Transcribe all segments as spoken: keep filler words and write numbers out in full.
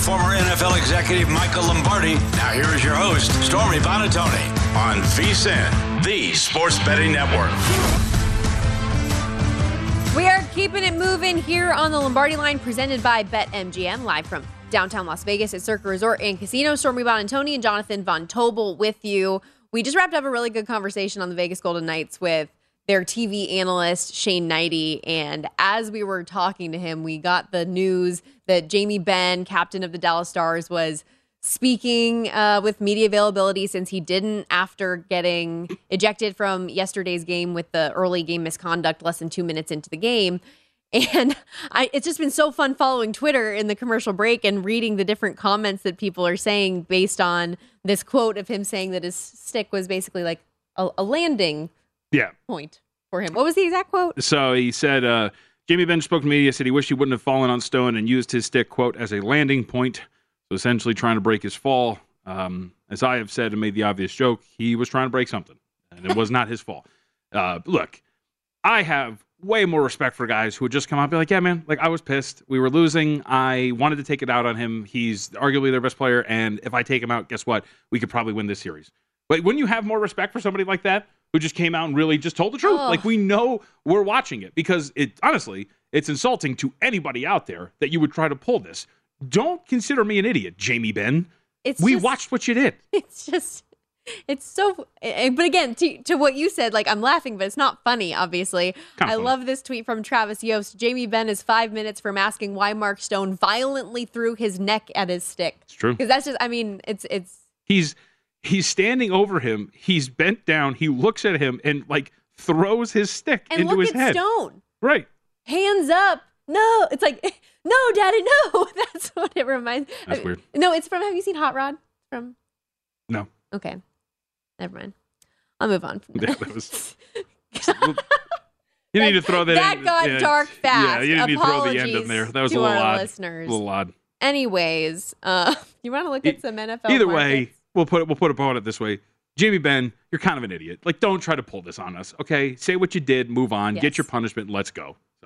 former N F L executive Michael Lombardi. Now here is your host, Stormy Buonantony, on VSiN, the Sports Betting Network. We are keeping it moving here on the Lombardi Line, presented by BetMGM, live from downtown Las Vegas at Circa Resort and Casino. Stormy Buonantony and Jonathan Von Tobel with you. We just wrapped up a really good conversation on the Vegas Golden Knights with their T V analyst, Shane Knighty. And as we were talking to him, we got the news that Jamie Benn, captain of the Dallas Stars, was speaking uh, with media availability since he didn't after getting ejected from yesterday's game with the early game misconduct less than two minutes into the game. And I, it's just been so fun following Twitter in the commercial break and reading the different comments that people are saying based on this quote of him saying that his stick was basically like a, a landing yeah. point for him. What was the exact quote? So he said, uh, Jamie Benn spoke to media, said he wished he wouldn't have fallen on Stone and used his stick, quote, as a landing point. So essentially trying to break his fall. Um, as I have said and made the obvious joke, he was trying to break something, and it was not his fault. Uh, look, I have way more respect for guys who would just come out and be like, yeah, man, like I was pissed. We were losing. I wanted to take it out on him. He's arguably their best player, and if I take him out, guess what? We could probably win this series. But wouldn't you have more respect for somebody like that who just came out and really just told the truth? Oh. Like, we know we're watching it, because it honestly, it's insulting to anybody out there that you would try to pull this. Don't consider me an idiot, Jamie Benn. It's we just, watched what you did. It's just, it's so, but again, to, to what you said, like, I'm laughing, but it's not funny, obviously. Kinda I funny. love this tweet from Travis Yost. Jamie Benn is five minutes from asking why Mark Stone violently threw his neck at his stick. It's true. Because that's just, I mean, it's, it's. He's, he's standing over him. He's bent down. He looks at him and, like, throws his stick And into look his at head. Stone. Right. Hands up. No, it's like, no, Daddy, no. That's what it reminds me. That's weird. No, it's from, have you seen Hot Rod? From. No. Okay. Never mind. I'll move on from Yeah, that. that was, you need to throw that That in. got yeah, dark fast. Yeah, you need to throw the end in Apologies there. That was to a little our odd. listeners. A little odd. Anyways, uh, you want to look at E- some N F L Either markets? way, we'll put it, we'll put it this way. Jamie Benn, you're kind of an idiot. Like, don't try to pull this on us, okay? Say what you did, move on, Yes. get your punishment, and let's go. So,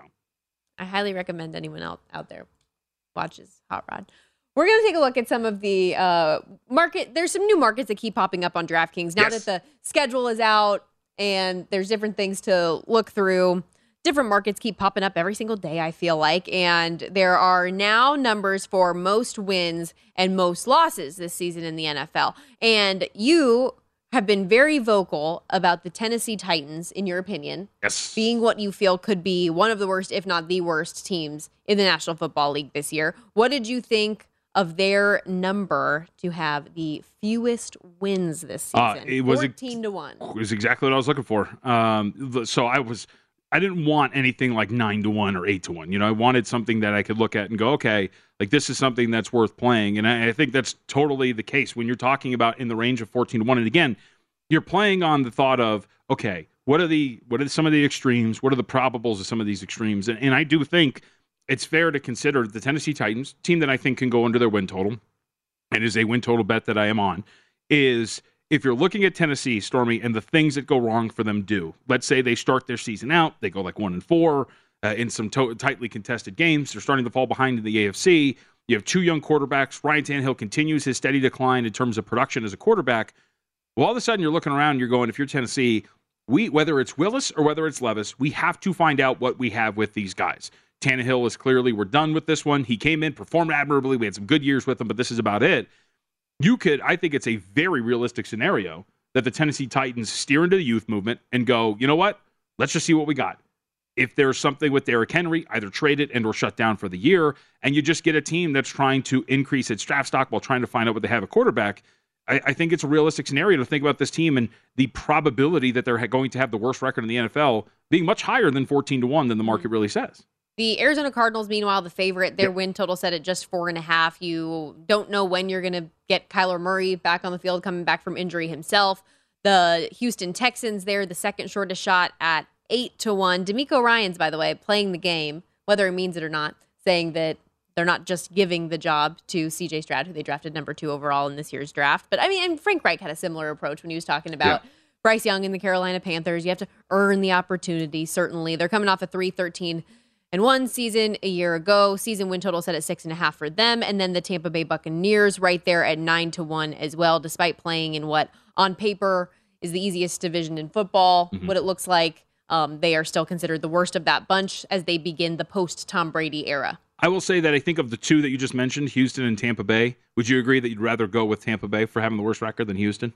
I highly recommend anyone else out there watches Hot Rod. We're going to take a look at some of the uh, market. There's some new markets that keep popping up on DraftKings now Yes. that the schedule is out and there's different things to look through. Different markets keep popping up every single day, I feel like. And there are now numbers for most wins and most losses this season in the N F L. And you have been very vocal about the Tennessee Titans, in your opinion, yes. being what you feel could be one of the worst, if not the worst, teams in the National Football League this year. What did you think of their number to have the fewest wins this season? Uh, it was fourteen to one. It was exactly what I was looking for. Um, the- so I was, I didn't want anything like nine to one or eight to one. You know, I wanted something that I could look at and go, okay, like this is something that's worth playing. And I, I think that's totally the case when you're talking about in the range of fourteen to one. And again, you're playing on the thought of, okay, what are the, what are some of the extremes? What are the probables of some of these extremes? And, and I do think it's fair to consider the Tennessee Titans, team that I think can go under their win total, and is a win total bet that I am on, is if you're looking at Tennessee, Stormy, and the things that go wrong for them do. Let's say they start their season out, they go like one and four uh, in some to- tightly contested games. They're starting to fall behind in the A F C. You have two young quarterbacks. Ryan Tannehill continues his steady decline in terms of production as a quarterback. Well, all of a sudden you're looking around, you're going, if you're Tennessee, we whether it's Willis or whether it's Levis, we have to find out what we have with these guys. Tannehill is clearly, we're done with this one. He came in, performed admirably. We had some good years with him, but this is about it. You could, I think it's a very realistic scenario that the Tennessee Titans steer into the youth movement and go, you know what? Let's just see what we got. If there's something with Derrick Henry, either trade it and or shut down for the year, and you just get a team that's trying to increase its draft stock while trying to find out what they have at quarterback. I, I think it's a realistic scenario to think about this team and the probability that they're going to have the worst record in the N F L being much higher than fourteen to one than the market really says. The Arizona Cardinals, meanwhile, the favorite, their Yep. win total set at just four and a half. You don't know when you're going to get Kyler Murray back on the field, coming back from injury himself. The Houston Texans, they're the second shortest shot at eight to one. DeMeco Ryans, by the way, playing the game, whether it means it or not, saying that they're not just giving the job to C J Stroud, who they drafted number two overall in this year's draft. But I mean, and Frank Reich had a similar approach when he was talking about Yeah. Bryce Young and the Carolina Panthers. You have to earn the opportunity, certainly. They're coming off a three thirteen and one season a year ago. Season win total set at six and a half for them. And then the Tampa Bay Buccaneers right there at nine to one as well, despite playing in what on paper is the easiest division in football. Mm-hmm. What it looks like, um, they are still considered the worst of that bunch as they begin the post Tom Brady era. I will say that I think of the two that you just mentioned, Houston and Tampa Bay, would you agree that you'd rather go with Tampa Bay for having the worst record than Houston?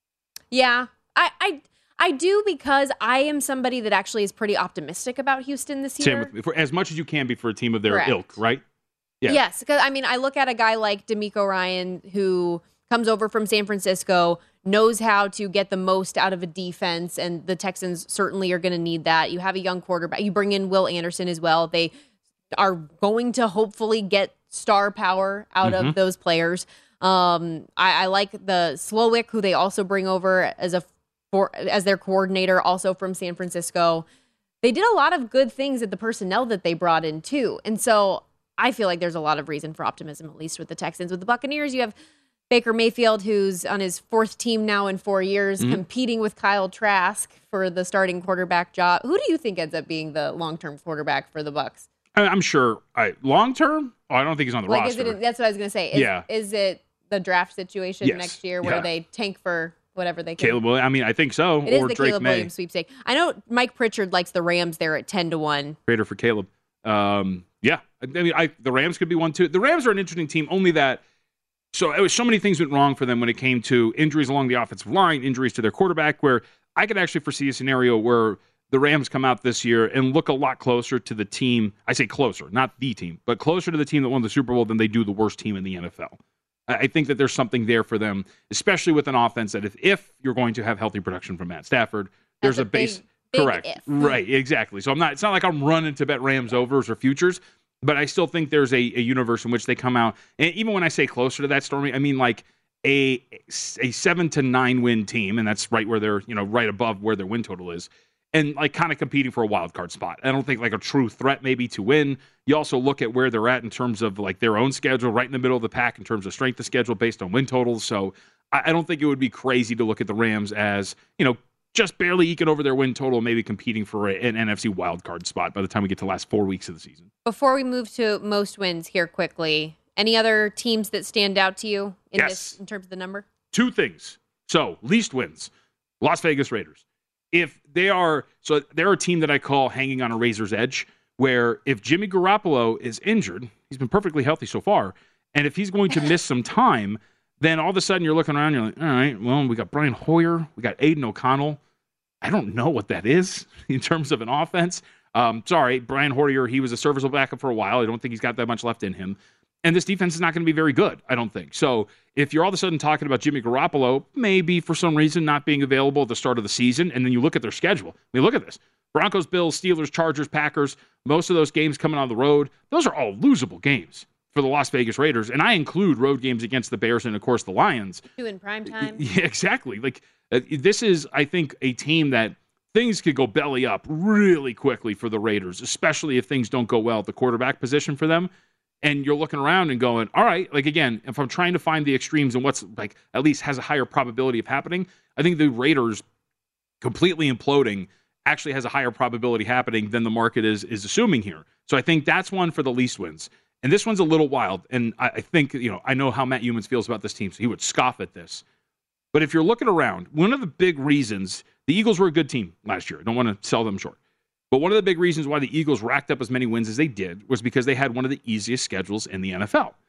Yeah, I, I, I do, because I am somebody that actually is pretty optimistic about Houston this year. Same with, for as much as you can be for a team of their Correct. ilk, right? Yeah. Yes, because I mean, I look at a guy like DeMeco Ryan who comes over from San Francisco, knows how to get the most out of a defense, and the Texans certainly are going to need that. You have a young quarterback. You bring in Will Anderson as well. They are going to hopefully get star power out mm-hmm. of those players. Um, I, I like the Slowick, who they also bring over as a for, as their coordinator, also from San Francisco. They did a lot of good things at the personnel that they brought in too, and so I feel like there's a lot of reason for optimism, at least with the Texans. With the Buccaneers, you have Baker Mayfield, who's on his fourth team now in four years, mm-hmm. competing with Kyle Trask for the starting quarterback job. Who do you think ends up being the long-term quarterback for the Bucs? I'm sure. I, long-term? Oh, I don't think he's on the like, roster. Is it, that's what I was going to say. Is, yeah. Is it the draft situation yes. next year where yeah. they tank for whatever they can? Caleb Williams. I mean, I think so. It or is the Drake Caleb May. Williams sweepstake. I know Mike Pritchard likes the Rams there at ten to one. Greater for Caleb. Um, yeah. I mean, I, the Rams could be one too. The Rams are an interesting team, only that so it was so many things went wrong for them when it came to injuries along the offensive line, injuries to their quarterback, where I could actually foresee a scenario where the Rams come out this year and look a lot closer to the team. I say closer, not the team, but closer to the team that won the Super Bowl than they do the worst team in the N F L. I think that there's something there for them, especially with an offense that if, if you're going to have healthy production from Matt Stafford, there's That's a, a base. Big, big correct. If. Right. Exactly. So I'm not, it's not like I'm running to bet Rams overs or futures, but I still think there's a, a universe in which they come out. And even when I say closer to that, Stormy, I mean like a a seven to nine win team, and that's right where they're, you know, right above where their win total is, and like kind of competing for a wild card spot. I don't think like a true threat maybe to win. You also look at where they're at in terms of like their own schedule, right in the middle of the pack in terms of strength of schedule based on win totals. So I, I don't think it would be crazy to look at the Rams as, you know, just barely eking over their win total, maybe competing for a, an N F C wildcard spot by the time we get to the last four weeks of the season. Before we move to most wins here quickly, any other teams that stand out to you in yes. this in terms of the number? Two things. So, least wins. Las Vegas Raiders. If they are, so they're a team that I call hanging on a razor's edge, where if Jimmy Garoppolo is injured, he's been perfectly healthy so far, and if he's going to miss some time, then all of a sudden you're looking around, you're like, all right, well, we got Brian Hoyer, we got Aiden O'Connell. I don't know what that is in terms of an offense. Um, sorry, Brian Hoyer, he was a serviceable backup for a while. I don't think he's got that much left in him. And this defense is not going to be very good, I don't think. So if you're all of a sudden talking about Jimmy Garoppolo, maybe for some reason not being available at the start of the season, and then you look at their schedule. I mean, look at this. Broncos, Bills, Steelers, Chargers, Packers, most of those games coming on the road, those are all losable games for the Las Vegas Raiders, and I include road games against the Bears and, of course, the Lions. Two in prime time. Yeah, exactly. Like, uh, this is, I think, a team that things could go belly up really quickly for the Raiders, especially if things don't go well at the quarterback position for them. And you're looking around and going, all right, like, again, if I'm trying to find the extremes and what's, like, at least has a higher probability of happening, I think the Raiders completely imploding actually has a higher probability happening than the market is is assuming here. So I think that's one for the least wins. And this one's a little wild, and I, I think, you know, I know how Matt Humans feels about this team, so he would scoff at this. But if you're looking around, one of the big reasons, the Eagles were a good team last year. I don't want to sell them short. But one of the big reasons why the Eagles racked up as many wins as they did was because they had one of the easiest schedules in the N F L.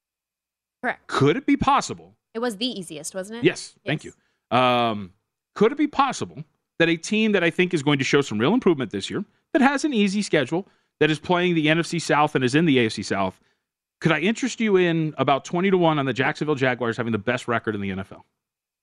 Correct. Could it be possible? It was the easiest, wasn't it? Yes, yes. Thank you. Um, could it be possible that a team that I think is going to show some real improvement this year, that has an easy schedule, that is playing the N F C South and is in the A F C South, could I interest you in about twenty to one on the Jacksonville Jaguars having the best record in the N F L?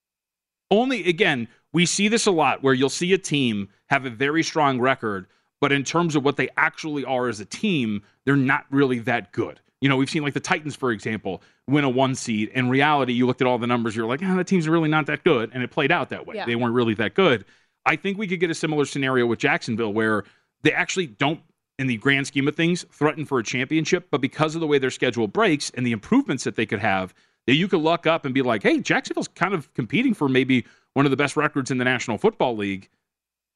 Only, again, we see this a lot where you'll see a team have a very strong record, but in terms of what they actually are as a team, they're not really that good. You know, we've seen like the Titans, for example, win a one seed. In reality, you looked at all the numbers, you're like, oh, that team's really not that good. And it played out that way. Yeah. They weren't really that good. I think we could get a similar scenario with Jacksonville where they actually don't, in the grand scheme of things, threaten for a championship. But because of the way their schedule breaks and the improvements that they could have, that you could luck up and be like, hey, Jacksonville's kind of competing for maybe one of the best records in the National Football League.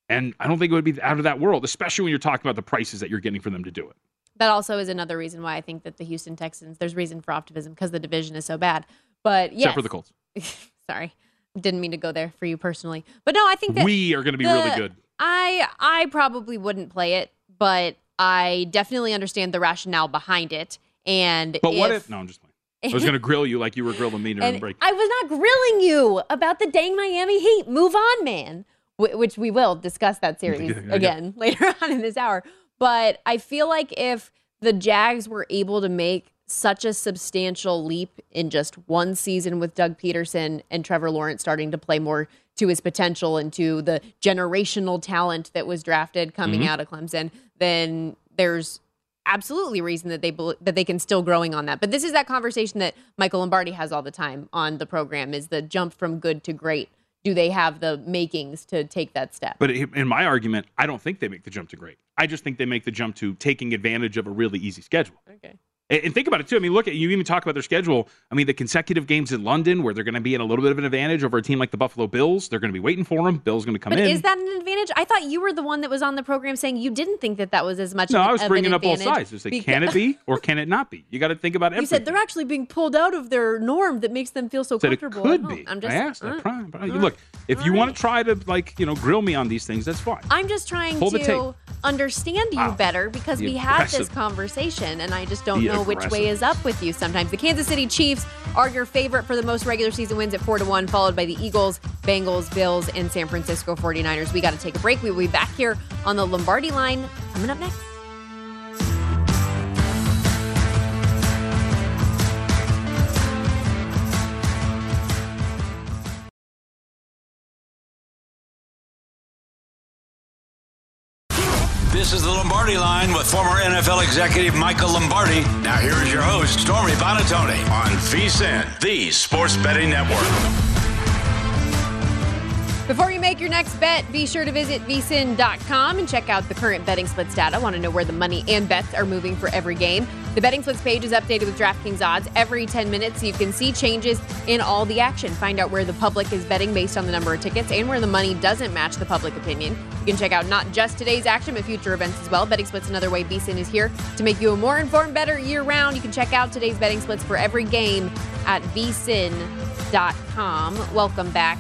And I don't think it would be out of that world, especially when you're talking about the prices that you're getting for them to do it. That also is another reason why I think that the Houston Texans, there's reason for optimism because the division is so bad. But yes. Except for the Colts. Sorry. Didn't mean to go there for you personally. But no, I think that we are going to be the, really good. I I probably wouldn't play it, but I definitely understand the rationale behind it. And But if, what if, no, I'm just playing. I was going to grill you like you were grilling me during the break. I was not grilling you about the dang Miami Heat. Move on, man. W- which we will discuss that series again later on in this hour. But I feel like if the Jags were able to make such a substantial leap in just one season with Doug Peterson and Trevor Lawrence starting to play more to his potential and to the generational talent that was drafted coming mm-hmm. out of Clemson, then there's absolutely reason that they that they can still growing on that. But this is that conversation that Michael Lombardi has all the time on the program, is the jump from good to great. Do they have the makings to take that step? But in my argument, I don't think they make the jump to great. I just think they make the jump to taking advantage of a really easy schedule. Okay. And think about it, too. I mean, look at you even talk about their schedule. I mean, the consecutive games in London where they're going to be in a little bit of an advantage over a team like the Buffalo Bills. They're going to be waiting for them. Bill's going to come but in. Is that an advantage? I thought you were the one that was on the program saying you didn't think that that was as much no, of, I was of bringing an up both advantage. sides. It's like, because... can it be or can it not be? You got to think about everything. You said they're actually being pulled out of their norm that makes them feel so said comfortable. It could be. I'm just, I asked. Uh, I uh, look, if you right. want to try to, like, you know, grill me on these things, that's fine. I'm just trying Pull to understand you wow. better because the we aggressive. had this conversation and I just don't the know aggressive. which way is up with you sometimes. The Kansas City Chiefs are your favorite for the most regular season wins at four to one, followed by the Eagles, Bengals, Bills, and San Francisco forty-niners. We got to take a break. We will be back here on the Lombardi Line coming up next. This is the Lombardi Line with former N F L executive Michael Lombardi. Now here is your host, Stormy Buonantony, on VSiN, the Sports Betting Network. Before you make your next bet, be sure to visit V S I N dot com and check out the current betting splits data. Want to know where the money and bets are moving for every game? The betting splits page is updated with DraftKings odds every ten minutes, so you can see changes in all the action. Find out where the public is betting based on the number of tickets and where the money doesn't match the public opinion. You can check out not just today's action, but future events as well. Betting splits another way V S I N is here to make you a more informed, better year-round. You can check out today's betting splits for every game at V S I N dot com. Welcome back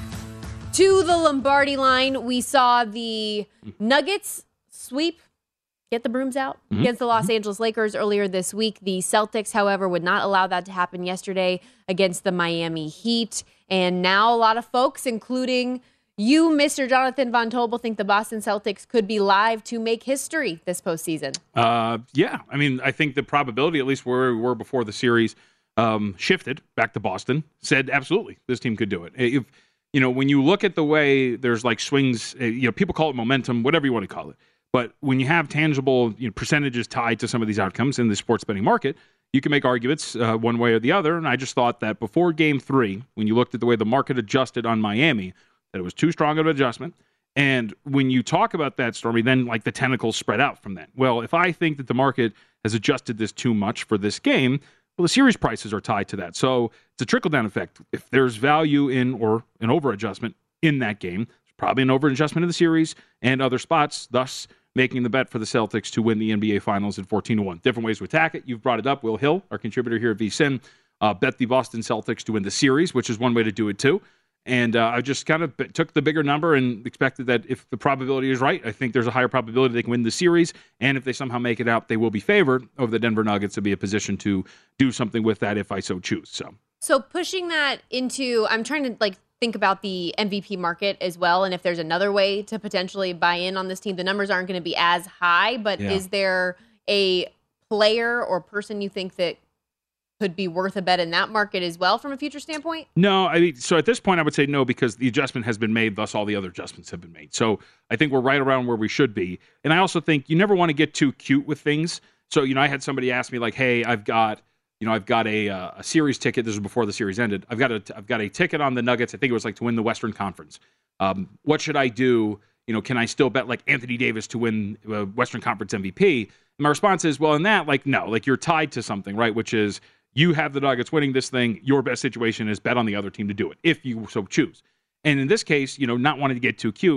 to the Lombardi Line. We saw the Nuggets sweep, get the brooms out, mm-hmm. against the Los Angeles Lakers earlier this week. The Celtics, however, would not allow that to happen yesterday against the Miami Heat. And now a lot of folks, including you, Mister Jonathan Von Tobel, think the Boston Celtics could be live to make history this postseason. Uh, yeah. I mean, I think the probability, at least where we were before the series um, shifted back to Boston, said absolutely this team could do it. If You know, when you look at the way there's like swings, you know, people call it momentum, whatever you want to call it. But when you have tangible you know, percentages tied to some of these outcomes in the sports betting market, you can make arguments uh, one way or the other. And I just thought that before game three, when you looked at the way the market adjusted on Miami, that it was too strong of an adjustment. And when you talk about that, Stormy, then like the tentacles spread out from that. Well, if I think that the market has adjusted this too much for this game, well, the series prices are tied to that. So it's a trickle-down effect. If there's value in or an over-adjustment in that game, there's probably an over-adjustment in the series and other spots, thus making the bet for the Celtics to win the N B A Finals at fourteen to one. Different ways to attack it. You've brought it up. Will Hill, our contributor here at V S I N, uh, bet the Boston Celtics to win the series, which is one way to do it too. And uh, I just kind of took the bigger number and expected that if the probability is right, I think there's a higher probability they can win the series. And if they somehow make it out, they will be favored over the Denver Nuggets to be in a position to do something with that if I so choose. So, so pushing that into, I'm trying to like think about the M V P market as well. And if there's another way to potentially buy in on this team, the numbers aren't going to be as high, but yeah. Is there a player or person you think that could be worth a bet in that market as well from a future standpoint? No, I mean, so at this point I would say no because the adjustment has been made, thus all the other adjustments have been made. So I think we're right around where we should be. And I also think you never want to get too cute with things. So, you know, I had somebody ask me like, hey, I've got, you know, I've got a uh, a series ticket. This was before the series ended. I've got a I've got a ticket on the Nuggets. I think it was like to win the Western Conference. Um, what should I do? You know, can I still bet like Anthony Davis to win uh, Western Conference M V P? And my response is, well, in that, like, no, like you're tied to something, right? Which is, you have the Nuggets winning this thing. Your best situation is bet on the other team to do it, if you so choose. And in this case, you know, not wanting to get too cute,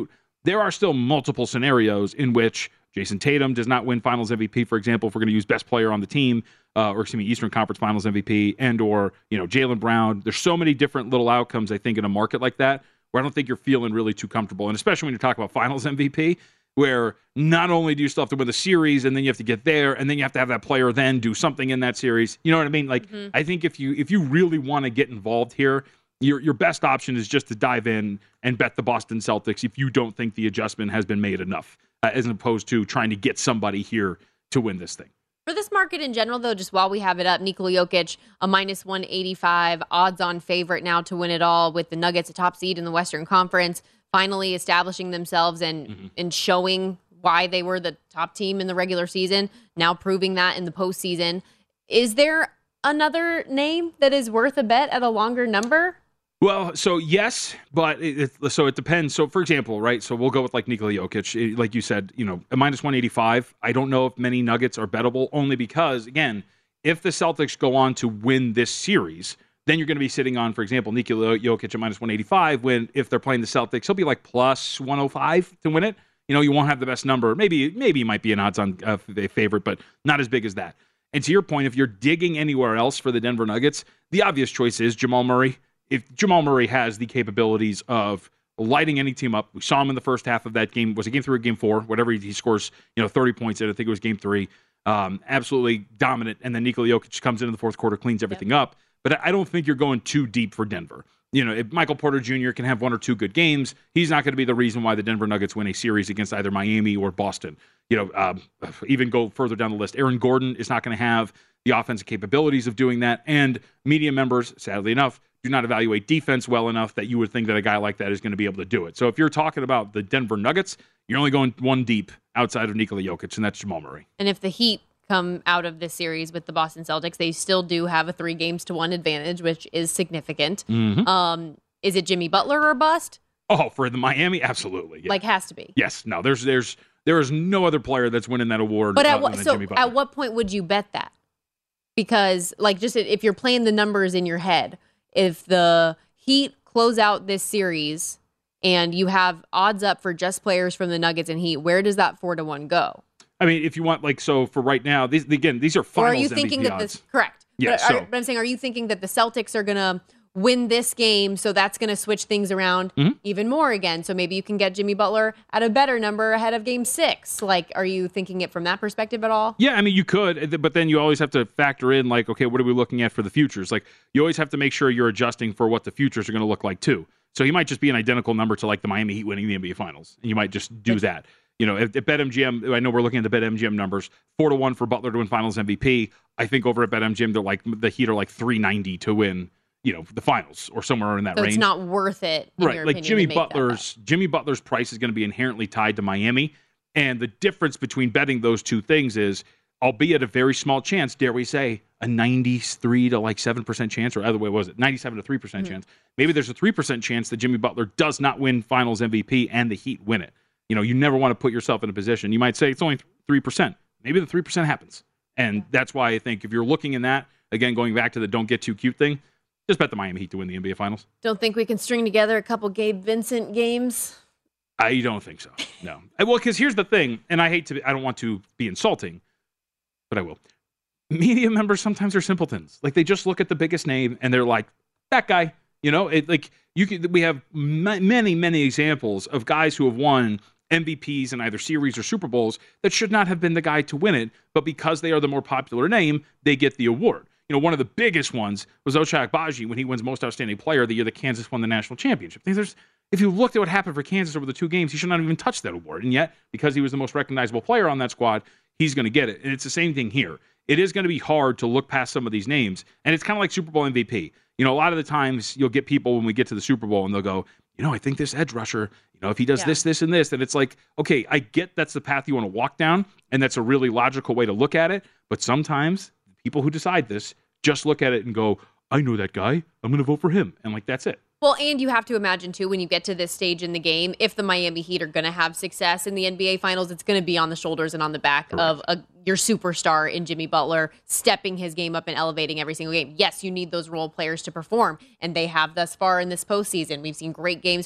there are still multiple scenarios in which Jason Tatum does not win Finals M V P, for example, if we're going to use best player on the team, uh, or excuse me, Eastern Conference Finals M V P, and or, you know, Jaylen Brown. There's so many different little outcomes, I think, in a market like that, where I don't think you're feeling really too comfortable. And especially when you're talking about Finals M V P, where not only do you still have to win the series, and then you have to get there, and then you have to have that player then do something in that series. You know what I mean? Like, mm-hmm. I think if you if you really want to get involved here, your your best option is just to dive in and bet the Boston Celtics if you don't think the adjustment has been made enough, uh, as opposed to trying to get somebody here to win this thing. For this market in general, though, just while we have it up, Nikola Jokic, a minus one eighty-five, odds-on favorite now to win it all, with the Nuggets a top seed in the Western Conference, finally establishing themselves and, mm-hmm. and showing why they were the top team in the regular season, now proving that in the postseason. Is there another name that is worth a bet at a longer number? Well, so yes, but it, it, so it depends. So, for example, right, so we'll go with like Nikola Jokic. It, like you said, you know, a minus one eighty-five. I don't know if many Nuggets are bettable, only because, again, if the Celtics go on to win this series, then you're going to be sitting on, for example, Nikola Jokic at minus one eighty-five, when if they're playing the Celtics, he'll be like plus one oh five to win it. You know, you won't have the best number. Maybe maybe he might be an odds-on uh, favorite, but not as big as that. And to your point, if you're digging anywhere else for the Denver Nuggets, the obvious choice is Jamal Murray. If Jamal Murray has the capabilities of lighting any team up, we saw him in the first half of that game. Was it game three or game four? Whatever, he scores, you know, thirty points in. I think it was game three. Um, absolutely dominant. And then Nikola Jokic comes into the fourth quarter, cleans everything yep. up. But I don't think you're going too deep for Denver. You know, if Michael Porter Junior can have one or two good games, he's not going to be the reason why the Denver Nuggets win a series against either Miami or Boston. You know, um, even go further down the list, Aaron Gordon is not going to have the offensive capabilities of doing that. And media members, sadly enough, do not evaluate defense well enough that you would think that a guy like that is going to be able to do it. So if you're talking about the Denver Nuggets, you're only going one deep outside of Nikola Jokic, and that's Jamal Murray. And if the Heat come out of this series with the Boston Celtics, they still do have a three games to one advantage, which is significant. Mm-hmm. Um, is it Jimmy Butler or bust? Oh, for the Miami, absolutely. Yeah. Like, has to be. Yes. No, there's there's there is no other player that's winning that award. But at uh, what than so Jimmy Butler. At what point would you bet that? Because, like, just if you're playing the numbers in your head, if the Heat close out this series and you have odds up for just players from the Nuggets and Heat, where does that four to one go? I mean, if you want, like, so for right now, these again, these are finals. Or are you thinking M V P that odds. this correct? Yeah. But, So, are, but I'm saying, are you thinking that the Celtics are gonna win this game, so that's gonna switch things around mm-hmm. even more again? So maybe you can get Jimmy Butler at a better number ahead of Game Six. Like, are you thinking it from that perspective at all? Yeah, I mean, you could, but then you always have to factor in, like, okay, what are we looking at for the futures? Like, you always have to make sure you're adjusting for what the futures are going to look like too. So he might just be an identical number to like the Miami Heat winning the N B A Finals, and you might just do that. You know, at, at BetMGM, I know we're looking at the BetMGM numbers, four to one for Butler to win Finals M V P. I think over at BetMGM, they're like the Heat are like three ninety to win, you know, the Finals or somewhere in that so range. It's not worth it, in right? Your like opinion, Jimmy to make Butler's Jimmy Butler's price is going to be inherently tied to Miami, and the difference between betting those two things is, albeit a very small chance, dare we say, a ninety-three to like seven percent chance, or other way was it ninety-seven to three percent mm-hmm. chance? Maybe there's a three percent chance that Jimmy Butler does not win Finals M V P and the Heat win it. You know, you never want to put yourself in a position. You might say it's only three percent. Maybe the three percent happens. And that's why I think if you're looking in that, again, going back to the don't get too cute thing, just bet the Miami Heat to win the N B A Finals. Don't think we can string together a couple Gabe Vincent games? I don't think so, no. Well, because here's the thing, and I hate to, I don't want to be insulting, but I will. Media members sometimes are simpletons. Like, they just look at the biggest name, and they're like, that guy. You know, it like you can. We have m- many, many examples of guys who have won M V Ps in either series or Super Bowls that should not have been the guy to win it, but because they are the more popular name, they get the award. You know, one of the biggest ones was Ochai Agbaji when he wins Most Outstanding Player the year that Kansas won the national championship. There's, if you looked at what happened for Kansas over the two games, he should not have even touched that award, and yet because he was the most recognizable player on that squad, he's going to get it. And it's the same thing here. It is going to be hard to look past some of these names, and it's kind of like Super Bowl M V P. You know, a lot of the times you'll get people when we get to the Super Bowl and they'll go, you know, I think this edge rusher, you know, if he does yeah. this, this, and this, and it's like, okay, I get that's the path you want to walk down, and that's a really logical way to look at it. But sometimes people who decide this just look at it and go, I know that guy, I'm going to vote for him. And like, that's it. Well, and you have to imagine, too, when you get to this stage in the game, if the Miami Heat are going to have success in the N B A Finals, it's going to be on the shoulders and on the back Correct. of a, your superstar in Jimmy Butler, stepping his game up and elevating every single game. Yes, you need those role players to perform, and they have thus far in this postseason. We've seen great games from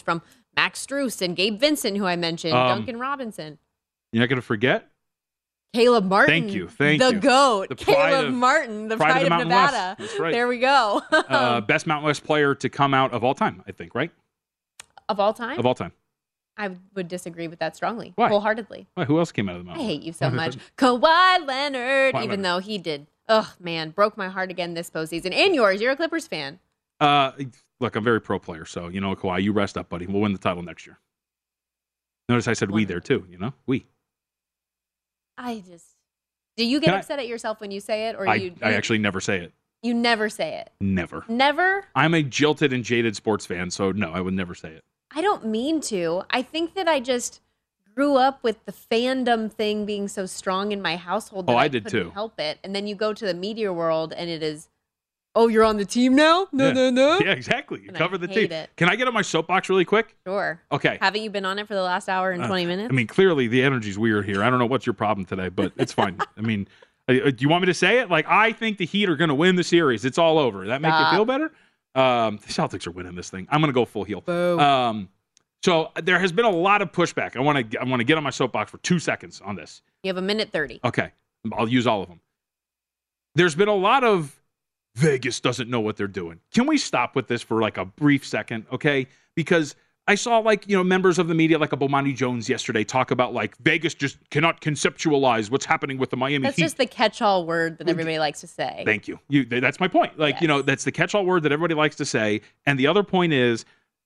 Max Strus and Gabe Vincent, who I mentioned, Um, Duncan Robinson. You're not going to forget? Caleb Martin. Thank you. Thank the you. GOAT. The pride Caleb of- Martin, the pride pride, of the of, Mountain Nevada. West. That's right. There we go. uh, best Mountain West player to come out of all time, I think, right? Of all time? Of all time. I would disagree with that strongly, Why? wholeheartedly. Why, who else came out of the I Mountain hate you so much. Kawhi Leonard, Kawhi even Leonard. though he did, oh man, broke my heart again this postseason. And yours. You're a Clippers fan. Uh, look, I'm very pro player, so, you know, Kawhi, you rest up, buddy. We'll win the title next year. Notice I said we there, too, you know? We. I just, do you get Can I- upset at yourself when you say it? Or I, you, I you- actually never say it. You never say it. Never. Never? I'm a jilted and jaded sports fan, so no, I would never say it. I don't mean to. I think that I just grew up with the fandom thing being so strong in my household that Oh, I I did couldn't too. help it. And then you go to the media world and it is, oh, you're on the team now? No, Yeah. no, no. Yeah, exactly. You And I cover the hate team. it. Can I get on my soapbox really quick? Sure. Okay. Haven't you been on it for the last hour and Uh, twenty minutes? I mean, clearly the energy's weird here. I don't know what's your problem today, but it's fine. I mean, uh, do you want me to say it? Like, I think the Heat are going to win the series. It's all over. That make Stop. you feel better? Um, the Celtics are winning this thing. I'm going to go full heel. Boo. Um, so there has been a lot of pushback. I want to I want to get on my soapbox for two seconds on this. You have a minute thirty. Okay, I'll use all of them. There's been a lot of Vegas doesn't know what they're doing. Can we stop with this for like a brief second, okay? Because I saw like, you know, members of the media like a Bomani Jones yesterday talk about like Vegas just cannot conceptualize what's happening with the Miami That's Heat. just the catch-all word that everybody likes to say. Thank you. You that's my point. Like, you know, Yes. that's the catch-all word that everybody likes to say. And the other point is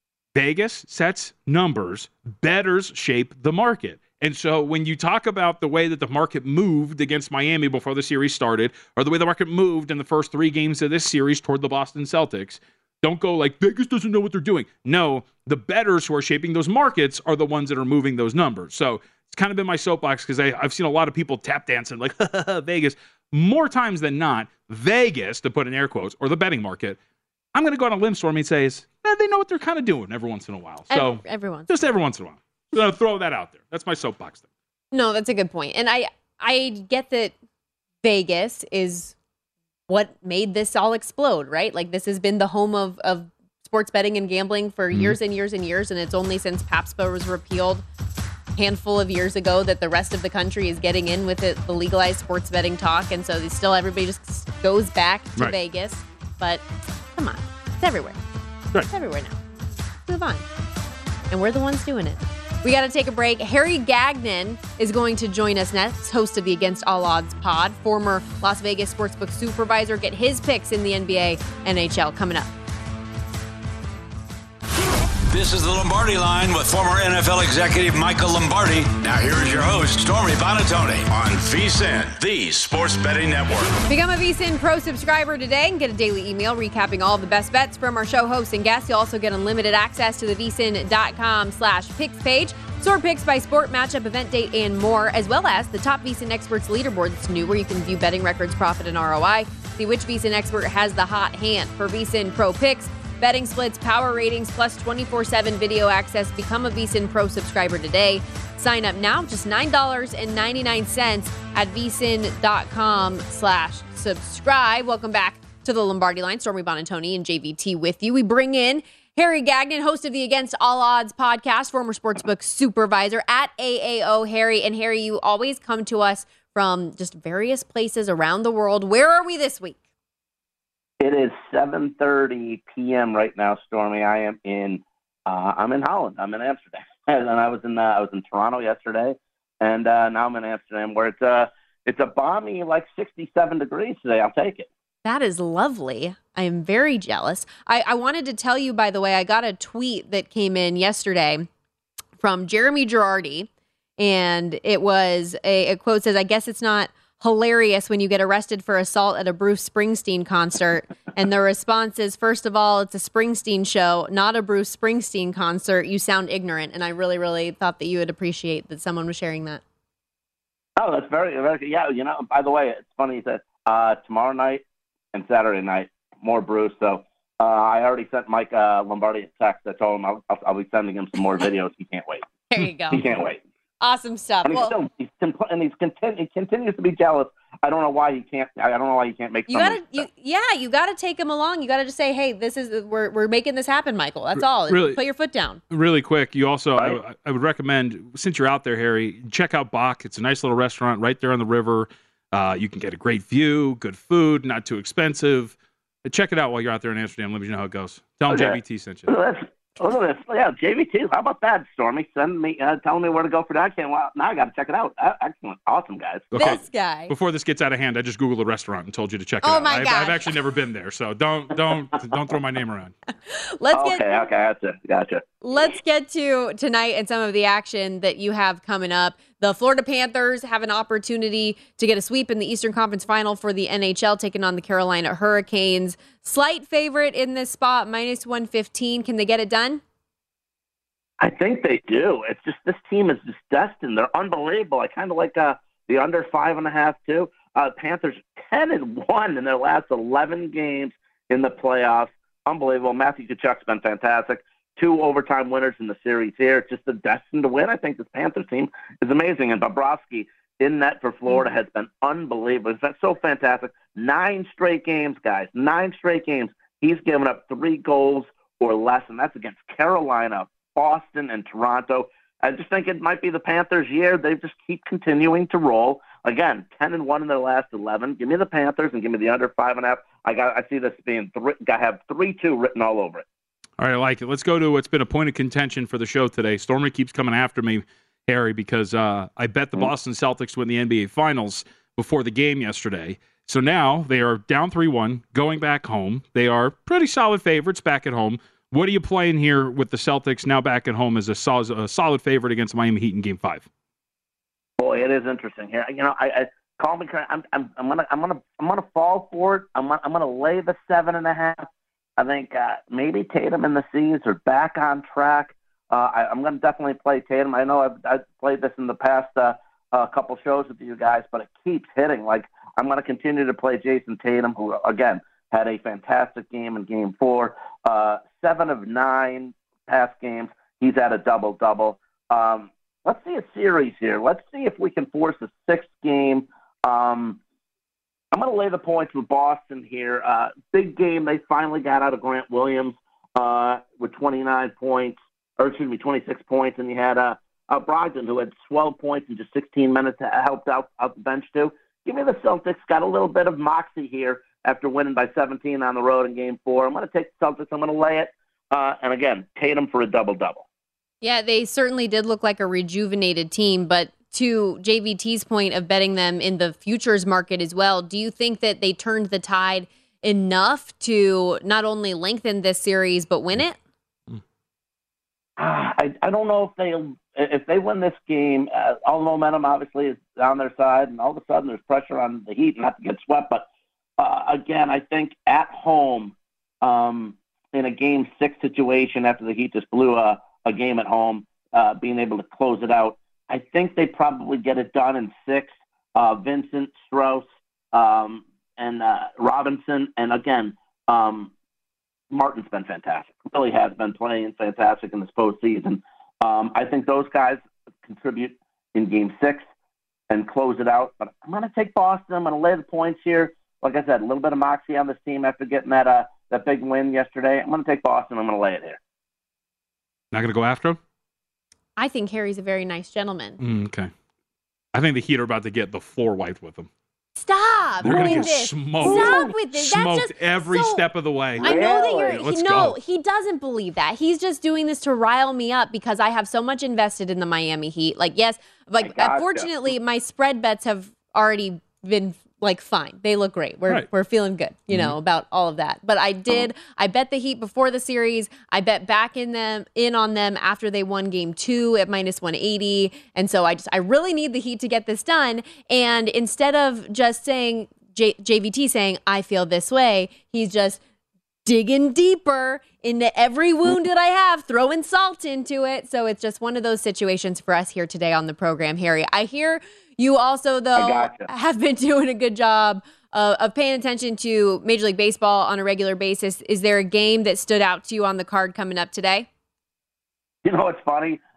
Vegas sets numbers, bettors shape the market. And so when you talk about the way that the market moved against Miami before the series started, or the way the market moved in the first three games of this series toward the Boston Celtics, don't go like, Vegas doesn't know what they're doing. No, the bettors who are shaping those markets are the ones that are moving those numbers. So it's kind of been my soapbox because I've seen a lot of people tap dancing like, Vegas. More times than not, Vegas, to put in air quotes, or the betting market, I'm going to go on a limb, Stormy, and say, is, eh, they know what they're kind of doing every once in a while. So Ev- Everyone. just every once in a while. I'm going to throw that out there. That's my soapbox thing. No, that's a good point. And I I get that Vegas is what made this all explode, right? Like this has been the home of, of sports betting and gambling for Mhm. years and years and years. And it's only since PASPA was repealed a handful of years ago that the rest of the country is getting in with it, the legalized sports betting talk. And so they still everybody just goes back to Right. Vegas. But come on, it's everywhere. Right. It's everywhere now. Move on. And we're the ones doing it. We got to take a break. Harry Gagnon is going to join us next, host of the Against All Odds pod, former Las Vegas sportsbook supervisor. Get his picks in the N B A, N H L coming up. This is the Lombardi Line with former N F L executive Michael Lombardi. Now here is your host, Stormy Bonatoni, on VSiN, the sports betting network. Become a VSiN Pro subscriber today and get a daily email recapping all of the best bets from our show hosts and guests. You'll also get unlimited access to the VSiN.com slash picks page. Sort picks by sport, matchup, event date, and more, as well as the top VSiN experts leaderboard that's new, where you can view betting records, profit, and R O I. See which VSiN expert has the hot hand for VSiN Pro picks, betting splits, power ratings, plus twenty-four seven video access. Become a VSiN Pro subscriber today. Sign up now, just nine dollars and ninety-nine cents at VSiN.com slash subscribe. Welcome back to the Lombardi Line. Stormy Bonatoni and J V T with you. We bring in Harry Gagnon, host of the Against All Odds podcast, former sportsbook supervisor at A A O Harry. And Harry, you always come to us from just various places around the world. Where are we this week? It is seven thirty p.m. right now, Stormy. I am in uh, I'm in Holland. I'm in Amsterdam, and I was in uh, I was in Toronto yesterday, and uh, now I'm in Amsterdam, where it's a it's a balmy like sixty-seven degrees today. I'll take it. That is lovely. I am very jealous. I, I wanted to tell you, by the way, I got a tweet that came in yesterday from Jeremy Girardi, and it was a, a quote says, "I guess it's not hilarious when you get arrested for assault at a Bruce Springsteen concert." And the response is, first of all, it's a Springsteen show, not a Bruce Springsteen concert. You sound ignorant. And I really, really thought that you would appreciate that someone was sharing that. Oh, that's very, very yeah. You know, by the way, it's funny that uh, tomorrow night and Saturday night more Bruce. So uh, I already sent Mike uh, Lombardi a text. I told him I'll, I'll, I'll be sending him some more videos. He can't wait. There you go. He can't wait. Awesome stuff. And he's Well, still, he's compl- and he's continu- he continues to be jealous. I don't know why he can't. I don't know why he can't make. you gotta, you, yeah, you gotta take him along. You gotta just say, hey, this is we're we're making this happen, Michael. That's all. Really? Put your foot down. Really quick, you also, Right. I, I would recommend, since you're out there, Harry, check out Bach. It's a nice little restaurant right there on the river. Uh, you can get a great view, good food, not too expensive. Check it out while you're out there in Amsterdam. Let me know how it goes. Tell them Okay. J V T sent you. Look at this. Look at this. Yeah, J V T. How about that, Stormy? Send me, uh, telling me where to go for that. I can't. Well, now I got to check it out. Uh, excellent, awesome, guys. Okay. This guy. Before this gets out of hand, I just Googled the restaurant and told you to check it Oh out. my I've, God. I've actually never been there, so don't don't don't throw my name around. Let's Okay, get okay, gotcha, gotcha. let's get to tonight and some of the action that you have coming up. The Florida Panthers have an opportunity to get a sweep in the Eastern Conference Final for the N H L, taking on the Carolina Hurricanes. Slight favorite in this spot, minus one fifteen. Can they get it done? I think they do. It's just this team is just destined. They're unbelievable. I kind of like uh, the under five and a half too. Uh, Panthers ten and one in their last eleven games in the playoffs. Unbelievable. Matthew Tkachuk's been fantastic. Two overtime winners in the series here. It's just a destined to win. I think this Panthers team is amazing. And Bobrovsky in net for Florida has been unbelievable. It's been so fantastic. Nine straight games, guys. Nine straight games. He's given up three goals or less, and that's against Carolina, Boston, and Toronto. I just think it might be the Panthers' year. They just keep continuing to roll. Again, ten and one in their last eleven. Give me the Panthers and give me the under five and a half. I got. I see this being three. I have three two written all over it. All right, I like it. Let's go to what's been a point of contention for the show today. Stormy keeps coming after me, Harry, because uh, I bet the Boston Celtics to win the N B A Finals before the game yesterday. So now they are down three one, going back home. They are pretty solid favorites back at home. What are you playing here with the Celtics now back at home as a solid, a solid favorite against Miami Heat in Game Five? Boy, it is interesting here. You know, I, I call me. I'm, I'm, I'm gonna, I'm gonna, I'm gonna fall for it. I'm, I'm gonna lay the seven and a half. I think uh, maybe Tatum and the C's are back on track. Uh, I, I'm gonna definitely play Tatum. I know I've, I've played this in the past uh, uh, couple shows with you guys, but it keeps hitting. Like I'm gonna continue to play Jason Tatum, who again had a fantastic game in Game Four. Uh, seven of nine past games, he's had a double double. Um, Let's see a series here. Let's see if we can force a sixth game. Um, I'm going to lay the points with Boston here. Uh, big game. They finally got out of Grant Williams uh, with twenty-nine points, or excuse me, twenty-six points, and you had uh, uh, Brogdon, who had twelve points in just sixteen minutes, helped out, out the bench too. Give me the Celtics. Got a little bit of moxie here after winning by seventeen on the road in Game Four. I'm going to take the Celtics. I'm going to lay it. Uh, and again, Tatum for a double-double. Yeah, they certainly did look like a rejuvenated team, but to J V T's point of betting them in the futures market as well, do you think that they turned the tide enough to not only lengthen this series but win it? I, I don't know if they if they win this game. Uh, all the momentum obviously is on their side, and all of a sudden there's pressure on the Heat not to get swept. But uh, again, I think at home um, in a Game Six situation after the Heat just blew a, a game at home, uh, being able to close it out, I think they probably get it done in six. Uh, Vincent, Strauss, um, and uh, Robinson, and again. Um, Martin's been fantastic. Really has been playing fantastic in this postseason. Um, I think those guys contribute in Game Six and close it out. But I'm going to take Boston. I'm going to lay the points here. Like I said, a little bit of moxie on this team after getting that uh, that big win yesterday. I'm going to take Boston. I'm going to lay it here. Not going to go after him? I think Harry's a very nice gentleman. Mm, okay. I think the Heat are about to get the floor wiped with them. Stop They're going to with get this. smoked. Stop with this. That's Smoked just every so- step of the way. I know that you're. Really? He, Let's no, go. he doesn't believe that. He's just doing this to rile me up because I have so much invested in the Miami Heat. Like, yes, like I gotcha. unfortunately, my spread bets have already been like fine. They look great. We're Right. we're feeling good, you know, about all of that. But I did. I bet the Heat before the series. I bet back in them in on them after they won Game Two at minus one eighty. And so I just I really need the Heat to get this done. And instead of just saying J- JVT saying I feel this way, he's just digging deeper into every wound that I have, throwing salt into it. So it's just one of those situations for us here today on the program, Harry. I hear you also, though, gotcha. have been doing a good job uh, of paying attention to Major League Baseball on a regular basis. Is there a game that stood out to you on the card coming up today? You know, it's funny.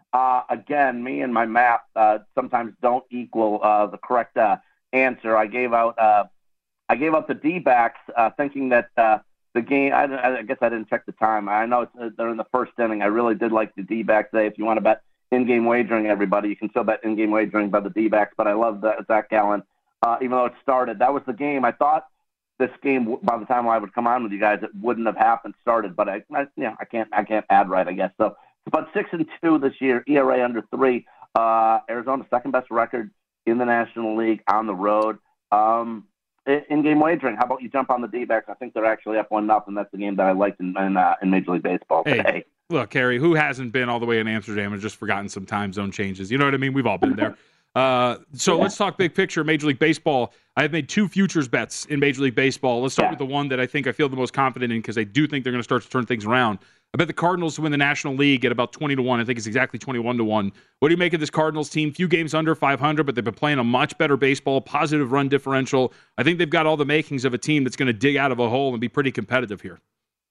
Uh, again, me and my math uh, sometimes don't equal uh, the correct uh, answer. I gave out uh, I gave out the D-backs uh, thinking that uh, the game. I, I guess I didn't check the time. I know it's, uh, they're in the first inning. I really did like the D-backs today. If you want to bet in-game wagering, everybody, you can still bet in-game wagering by the D-backs. But I love the, Zach Gallen, uh, even though it started. That was the game. I thought this game, by the time I would come on with you guys, it wouldn't have happened. Started, but I, I you know, I can't I can't add right. I guess so. It's about six and two this year. E R A under three. Uh, Arizona's second best record in the National League on the road. Um, in-game wagering. How about you jump on the D-backs? I think they're actually up one nothing. That's the game that I liked in in, uh, in Major League Baseball today. Hey, look, Harry, who hasn't been all the way in Amsterdam and just forgotten some time zone changes? You know what I mean? We've all been there. Uh, so yeah. Let's talk big picture. Major League Baseball. I've made two futures bets in Major League Baseball. Let's start yeah. with the one that I think I feel the most confident in because I do think they're going to start to turn things around. I bet the Cardinals to win the National League at about twenty to one. I think it's exactly twenty-one to one. What do you make of this Cardinals team? Few games under five hundred, but they've been playing a much better baseball, positive run differential. I think they've got all the makings of a team that's going to dig out of a hole and be pretty competitive here.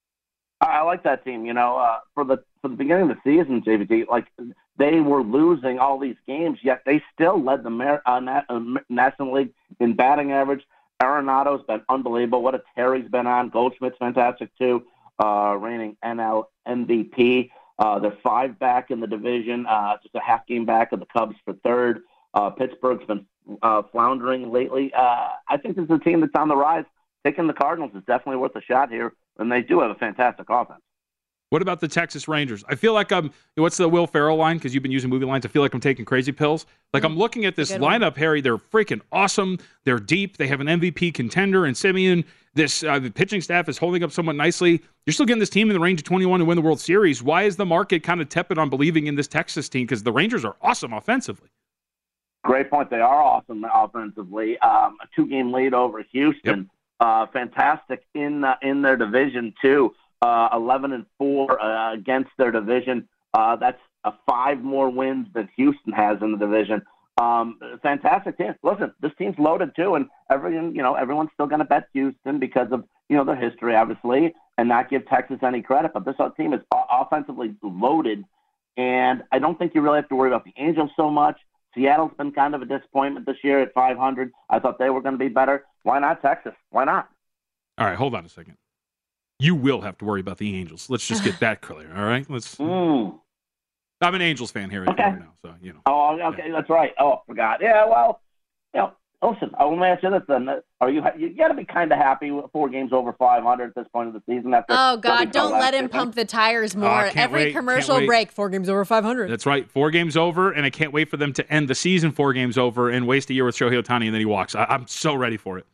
I like that team. You know, uh, for the for the beginning of the season, J V T, like they were losing all these games, yet they still led the Mer- uh, Na- uh, National League in batting average. Arenado's been unbelievable. What a Terry's been on. Goldschmidt's fantastic too. Uh, reigning N L M V P. Uh, they're five back in the division, uh, just a half game back of the Cubs for third. Uh, Pittsburgh's been uh, floundering lately. Uh, I think this is a team that's on the rise. Taking the Cardinals is definitely worth a shot here, and they do have a fantastic offense. What about the Texas Rangers? I feel like I'm, what's the Will Ferrell line? Because you've been using movie lines. I feel like I'm taking crazy pills. Like I'm looking at this lineup, Harry. They're freaking awesome. They're deep. They have an M V P contender in Simeon. This uh, the pitching staff is holding up somewhat nicely. You're still getting this team in the range of twenty-one to win the World Series. Why is the market kind of tepid on believing in this Texas team? Because the Rangers are awesome offensively. Great point. They are awesome offensively. Um, a two-game lead over Houston. Yep. Uh, fantastic in uh, in their division too. Uh, eleven and four uh, against their division. Uh, that's a five more wins than Houston has in the division. Um, fantastic team. Listen, this team's loaded too, and everyone, you know, everyone's still going to bet Houston because of you know their history, obviously, and not give Texas any credit. But this team is offensively loaded, and I don't think you really have to worry about the Angels so much. Seattle's been kind of a disappointment this year at five hundred. I thought they were going to be better. Why not Texas? Why not? All right, hold on a second. You will have to worry about the Angels. Let's just get that clear, all right? Let's. Mm. I'm an Angels fan here okay. right now, so, you know. Oh, okay, yeah. That's right. Oh, I forgot. Yeah, well, you know, listen, I will ask you this then. Are you you got to be kind of happy with four games over five hundred at this point of the season? After oh, God, don't let him pump the tires more. Uh, Every wait, commercial break, four games over five hundred. That's right, four games over, and I can't wait for them to end the season four games over and waste a year with Shohei Ohtani, and then he walks. I, I'm so ready for it.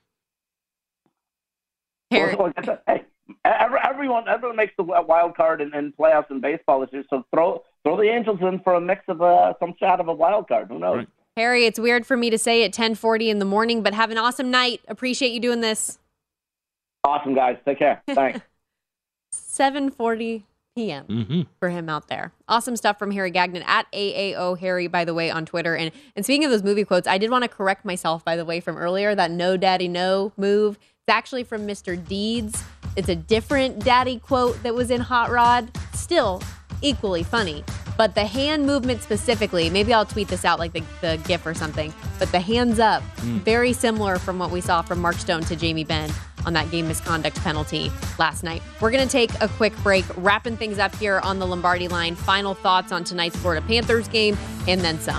Harry. Well, so, hey, every, everyone everyone makes the wild card in, in playoffs in baseball this year, so throw throw the Angels in for a mix of uh, some shot of a wild card. Who knows? Right. Harry, it's weird for me to say at ten forty in the morning, but have an awesome night. Appreciate you doing this. Awesome, guys. Take care. Thanks. seven forty p.m. Mm-hmm. for him out there. Awesome stuff from Harry Gagnon at A A O Harry, by the way, on Twitter. And and speaking of those movie quotes, I did want to correct myself, by the way, from earlier. That no daddy no move. It's actually from Mister Deeds. It's a different daddy quote that was in Hot Rod. Still equally funny. But the hand movement specifically, maybe I'll tweet this out like the, the GIF or something, but the hands up, mm. very similar from what we saw from Mark Stone to Jamie Benn on that game misconduct penalty last night. We're going to take a quick break, wrapping things up here on the Lombardi Line. Final thoughts on tonight's Florida Panthers game, and then some.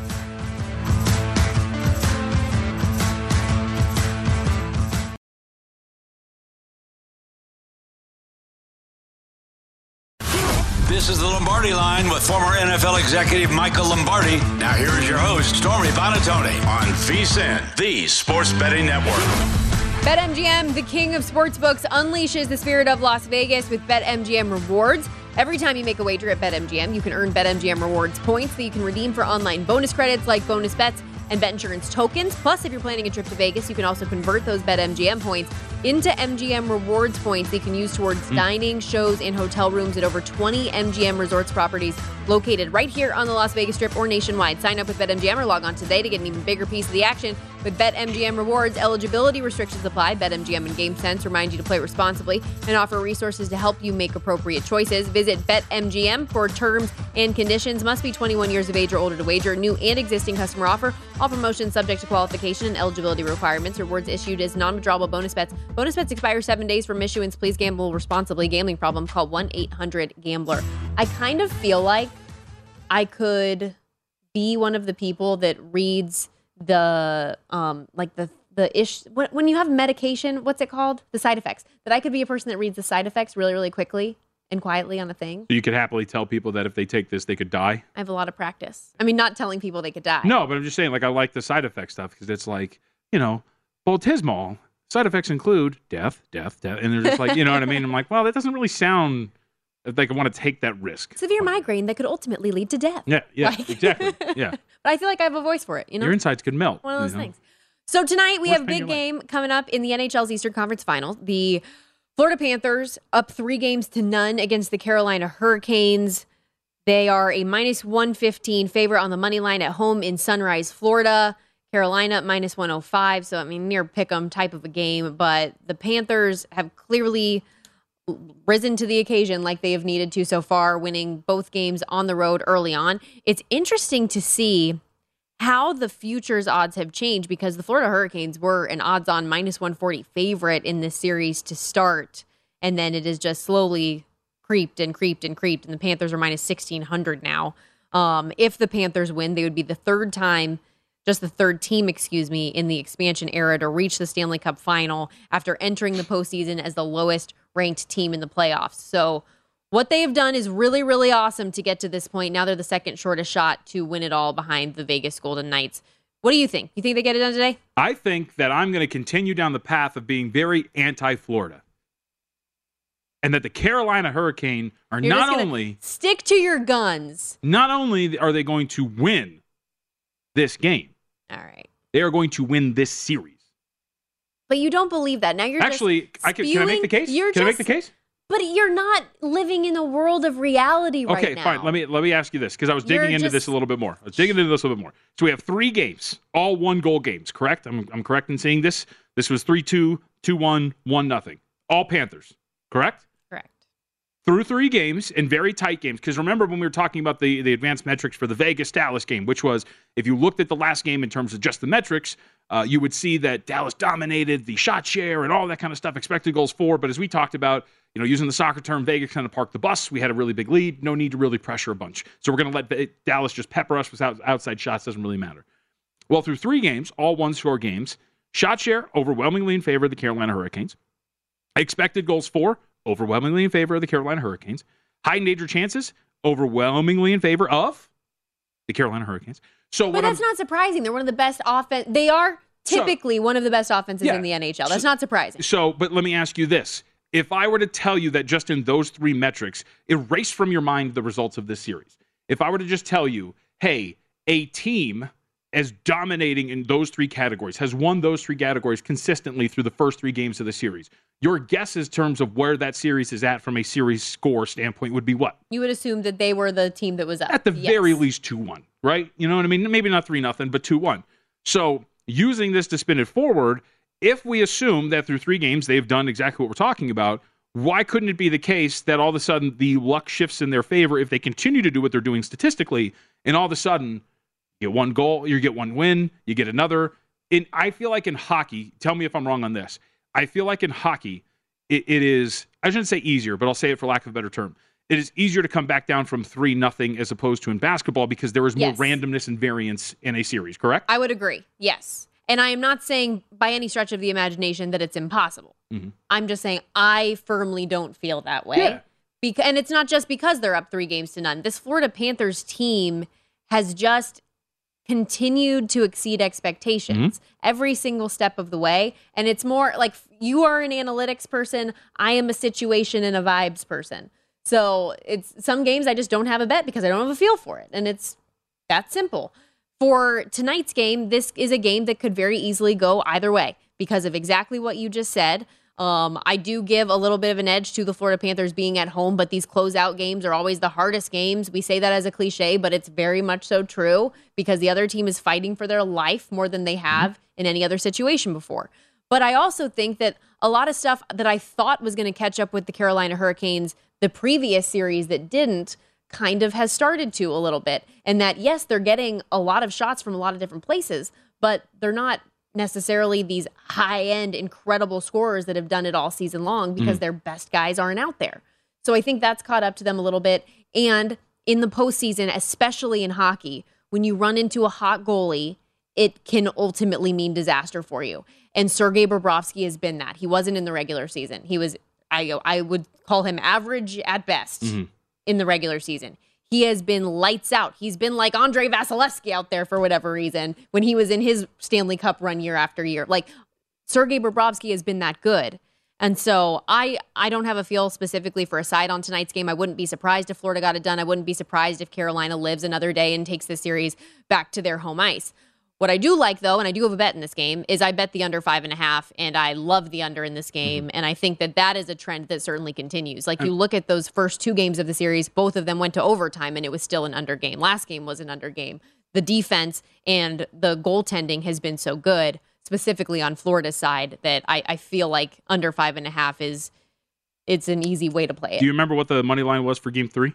This is the Lombardi Line with former N F L executive Michael Lombardi. Now here is your host, Stormy Buonantony, on VSiN, the Sports Betting Network. BetMGM, the king of sportsbooks, unleashes the spirit of Las Vegas with BetMGM Rewards. Every time you make a wager at BetMGM, you can earn BetMGM Rewards points that you can redeem for online bonus credits like bonus bets and bet insurance tokens. Plus, if you're planning a trip to Vegas, you can also convert those BetMGM points into M G M Rewards points that you can use towards mm. dining, shows, and hotel rooms at over twenty M G M Resorts properties located right here on the Las Vegas Strip or nationwide. Sign up with BetMGM or log on today to get an even bigger piece of the action. With BetMGM Rewards, eligibility restrictions apply. BetMGM and GameSense remind you to play responsibly and offer resources to help you make appropriate choices. Visit BetMGM for terms and conditions. Must be twenty-one years of age or older to wager. New and existing customer offer. All promotions subject to qualification and eligibility requirements. Rewards issued as non-withdrawable bonus bets. Bonus bets expire seven days from issuance. Please gamble responsibly. Gambling problem? Call one eight hundred gambler. I kind of feel like I could be one of the people that reads the um like the the ish when, when you have medication, what's it called, the side effects, that I could be a person that reads the side effects really really quickly and quietly on a thing. So you could happily tell people that if they take this they could die. I have a lot of practice. I mean, not telling people they could die. No, but I'm just saying, like, I like the side effect stuff because it's like, you know, Voltismol side effects include death, death, death, and they're just like, you know what I mean? I'm like, well, that doesn't really sound like I want to take that risk. Severe migraine that could ultimately lead to death. Yeah, yeah, Like- exactly. Yeah. But I feel like I have a voice for it, you know? Your insides could melt. One of those you know? things. So tonight we Worst have a pain big in your game coming up in the N H L's Eastern Conference Finals. The Florida Panthers up three games to none against the Carolina Hurricanes. They are a minus one fifteen favorite on the money line at home in Sunrise, Florida. Carolina minus one oh five. So, I mean, near pick'em type of a game. But the Panthers have clearly risen to the occasion like they have needed to so far, winning both games on the road early on. It's interesting to see how the futures odds have changed because the Florida Hurricanes were an odds-on minus one forty favorite in this series to start, and then it has just slowly creeped and creeped and creeped, and the Panthers are minus sixteen hundred now. Um, if the Panthers win, they would be the third time, just the third team, excuse me, in the expansion era to reach the Stanley Cup final after entering the postseason as the lowest-ranked team in the playoffs. So what they have done is really, really awesome to get to this point. Now they're the second shortest shot to win it all behind the Vegas Golden Knights. What do you think? You think they get it done today? I think that I'm going to continue down the path of being very anti-Florida. And that the Carolina Hurricane are You're just not gonna only stick to your guns. not only are they going to win this game, All right. they are going to win this series. But you don't believe that. Now you're Actually, just I can, can I make the spewing- case? You're Can I make just- the case? But you're not living in a world of reality right Okay, now. fine. Let me let me ask you this because I was digging You're into just- this a little bit more. I was digging into this a little bit more. So we have three games, all one goal games, correct? I'm I'm correct in saying this. This was three two, two one, one nothing. All Panthers, correct? Correct. Through three games and very tight games. Because remember when we were talking about the, the advanced metrics for the Vegas-Dallas game, which was if you looked at the last game in terms of just the metrics, uh, you would see that Dallas dominated the shot share and all that kind of stuff, expected goals for. But as we talked about, you know, using the soccer term, Vegas kind of parked the bus. We had a really big lead. No need to really pressure a bunch. So we're going to let Ve- Dallas just pepper us with out, outside shots. Doesn't really matter. Well, through three games, all one-score games, shot share overwhelmingly in favor of the Carolina Hurricanes. Expected goals for overwhelmingly in favor of the Carolina Hurricanes. High danger chances overwhelmingly in favor of the Carolina Hurricanes. So But what that's I'm, not surprising. They're one of the best offense. They are typically one of the best offenses Yeah. in the N H L. That's So- not surprising. So, but let me ask you this. If I were to tell you that just in those three metrics, erase from your mind the results of this series. If I were to just tell you, hey, a team as dominating in those three categories, has won those three categories consistently through the first three games of the series, your guess in terms of where that series is at from a series score standpoint would be what? You would assume that they were the team that was up. At the Yes. very least two one, right? You know what I mean? Maybe not three nothing, but two one. So using this to spin it forward, if we assume that through three games they've done exactly what we're talking about, why couldn't it be the case that all of a sudden the luck shifts in their favor if they continue to do what they're doing statistically, and all of a sudden you get one goal, you get one win, you get another. In I feel like in hockey, tell me if I'm wrong on this, I feel like in hockey, it, it is, I shouldn't say easier, but I'll say it for lack of a better term. It is easier to come back down from three nothing as opposed to in basketball because there is more Yes. randomness and variance in a series, correct? I would agree. Yes. And I am not saying by any stretch of the imagination that it's impossible. Mm-hmm. I'm just saying I firmly don't feel that way. Yeah. Beca- and it's not just because they're up three games to none. This Florida Panthers team has just continued to exceed expectations every single step of the way. And it's more like you are an analytics person. I am a situation and a vibes person. So it's some games I just don't have a bet because I don't have a feel for it. And it's that simple. For tonight's game, this is a game that could very easily go either way because of exactly what you just said. Um, I do give a little bit of an edge to the Florida Panthers being at home, but these closeout games are always the hardest games. We say that as a cliche, but it's very much so true because the other team is fighting for their life more than they have in any other situation before. But I also think that a lot of stuff that I thought was going to catch up with the Carolina Hurricanes the previous series that didn't kind of has started to a little bit. And that, yes, they're getting a lot of shots from a lot of different places, but they're not necessarily these high-end, incredible scorers that have done it all season long because mm. their best guys aren't out there. So I think that's caught up to them a little bit. And in the postseason, especially in hockey, when you run into a hot goalie, it can ultimately mean disaster for you. And Sergei Bobrovsky has been that. He wasn't in the regular season. He was, I, I would call him average at best mm-hmm. in the regular season. He has been lights out. He's been like Andrei Vasilevsky out there for whatever reason when he was in his Stanley Cup run year after year. Like, Sergei Bobrovsky has been that good. And so I I don't have a feel specifically for a side on tonight's game. I wouldn't be surprised if Florida got it done. I wouldn't be surprised if Carolina lives another day and takes this series back to their home ice. What I do like, though, and I do have a bet in this game, is I bet the under five and a half, and I love the under in this game, mm-hmm. and I think that that is a trend that certainly continues. Like, you look at those first two games of the series, both of them went to overtime, and it was still an under game. Last game was an under game. The defense and the goaltending has been so good, specifically on Florida's side, that I, I feel like under five and a half is it's an easy way to play it. Do you remember what the money line was for game three?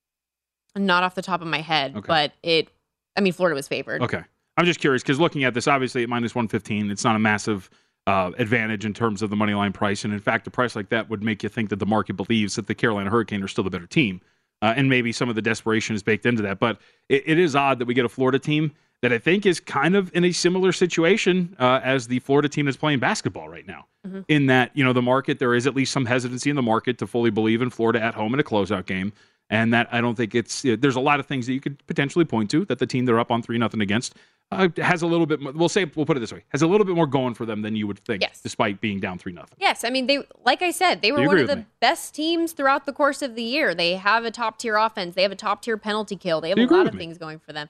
Not off the top of my head, okay. but it, I mean, Florida was favored. Okay. I'm just curious because looking at this, obviously at minus one fifteen, it's not a massive uh, advantage in terms of the money line price. And in fact, a price like that would make you think that the market believes that the Carolina Hurricane are still the better team. Uh, and maybe some of the desperation is baked into that. But it, it is odd that we get a Florida team that I think is kind of in a similar situation uh, as the Florida team that's playing basketball right now. Mm-hmm. In that, you know, the market, there is at least some hesitancy in the market to fully believe in Florida at home in a closeout game. And that I don't think it's, there's a lot of things that you could potentially point to that the team they're up on three nothing against uh, has a little bit more, we'll say, we'll put it this way, has a little bit more going for them than you would think, yes. despite being down three nothing. Yes. I mean, they, like I said, they were one of the me? best teams throughout the course of the year. They have a top tier offense. They have a top tier penalty kill. They have a lot of me? things going for them.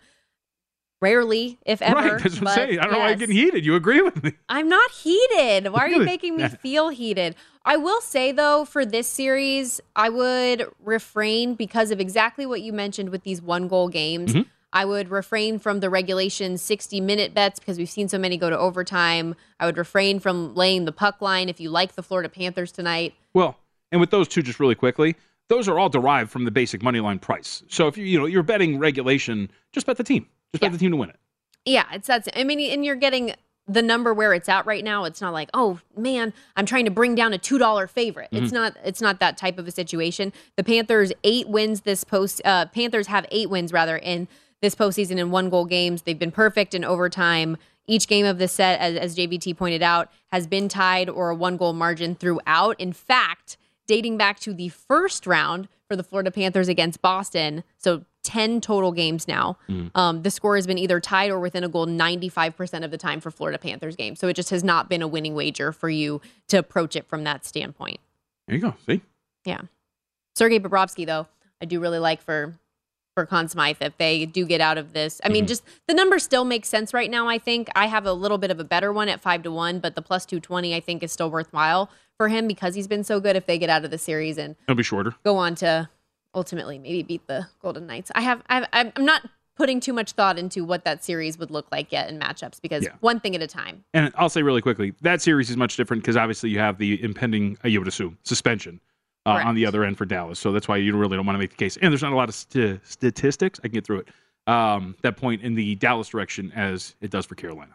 Rarely, if ever. Right, that's what I'm saying. I don't yes. know why you're getting heated. You agree with me. I'm not heated. Why are you making me feel heated? I will say, though, for this series, I would refrain because of exactly what you mentioned with these one-goal games. Mm-hmm. I would refrain from the regulation sixty-minute bets because we've seen so many go to overtime. I would refrain from laying the puck line if you like the Florida Panthers tonight. Well, and with those two, just really quickly, those are all derived from the basic money line price. So if you, you know, you're betting regulation, just bet the team. Just bet yeah. the team to win it. Yeah, it's that's. I mean, and you're getting the number where it's at right now. It's not like, oh man, I'm trying to bring down a two dollar favorite. Mm-hmm. It's not. It's not that type of a situation. The Panthers eight wins this post. Uh, Panthers have eight wins rather in this postseason in one goal games. They've been perfect in overtime. Each game of the set, as, as J V T pointed out, has been tied or a one goal margin throughout. In fact, dating back to the first round for the Florida Panthers against Boston, so ten total games now. Mm. Um, the score has been either tied or within a goal ninety-five percent of the time for Florida Panthers games. So it just has not been a winning wager for you to approach it from that standpoint. There you go. See? Yeah. Sergei Bobrovsky, though, I do really like for for Conn Smythe if they do get out of this. I mm-hmm. mean, just the numbers still make sense right now, I think. I have a little bit of a better one at five to one, but the plus two twenty I think is still worthwhile for him because he's been so good if they get out of the series and it'll be shorter. Go on to ultimately maybe beat the Golden Knights. I have, I have I'm not putting too much thought into what that series would look like yet in matchups because yeah. one thing at a time. And I'll say really quickly, that series is much different because obviously you have the impending, you would assume, suspension uh, on the other end for Dallas. So that's why you really don't want to make the case. And there's not a lot of st- statistics, I can get through it, um, that point in the Dallas direction as it does for Carolina.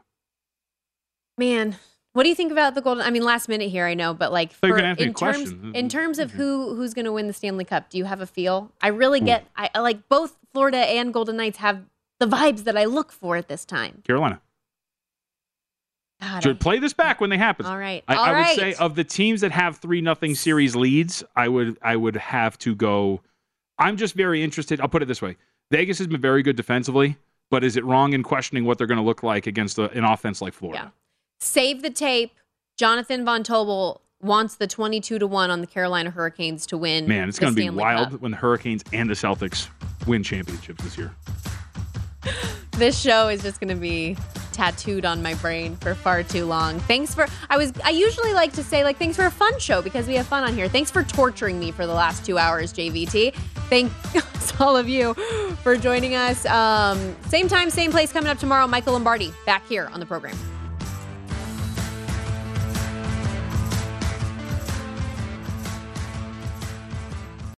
Man, what do you think about the Golden? I mean, last minute here, I know, but like for, in terms in terms of who who's going to win the Stanley Cup, do you have a feel? I really get, I, I like both Florida and Golden Knights have the vibes that I look for at this time. Carolina. God, Should I, play this back when they happen. All right, I, all I would right. say of the teams that have three nothing series leads, I would I would have to go. I'm just very interested. I'll put it this way: Vegas has been very good defensively, but is it wrong in questioning what they're going to look like against a, an offense like Florida? Yeah. Save the tape. Jonathan Von Tobel wants the twenty-two to one on the Carolina Hurricanes to win. Man, it's going to be wild Cup. when the Hurricanes and the Celtics win championships this year. This show is just going to be tattooed on my brain for far too long. Thanks for, I was, I usually like to say like, thanks for a fun show because we have fun on here. Thanks for torturing me for the last two hours, J V T. Thanks all of you for joining us. Um, same time, same place coming up tomorrow. Michael Lombardi back here on the program.